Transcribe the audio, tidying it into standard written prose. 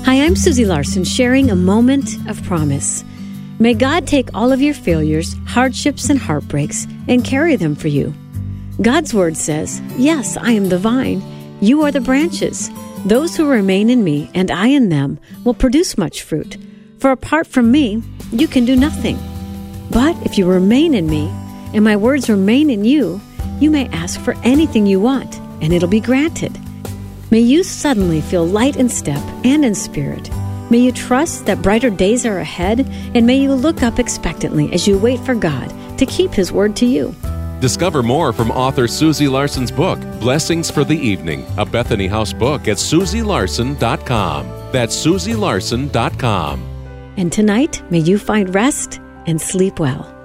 Hi, I'm Susie Larson, sharing a moment of promise. May God take all of your failures, hardships, and heartbreaks and carry them for you. God's word says, "Yes, I am the vine. You are the branches. Those who remain in me and I in them will produce much fruit. For apart from me, you can do nothing. But if you remain in me and my words remain in you, you may ask for anything you want, and it'll be granted." May you suddenly feel light in step and in spirit. May you trust that brighter days are ahead, and may you look up expectantly as you wait for God to keep His word to you. Discover more from author Susie Larson's book, Blessings for the Evening, a Bethany House book at SusieLarson.com. That's SusieLarson.com. And tonight, may you find rest and sleep well.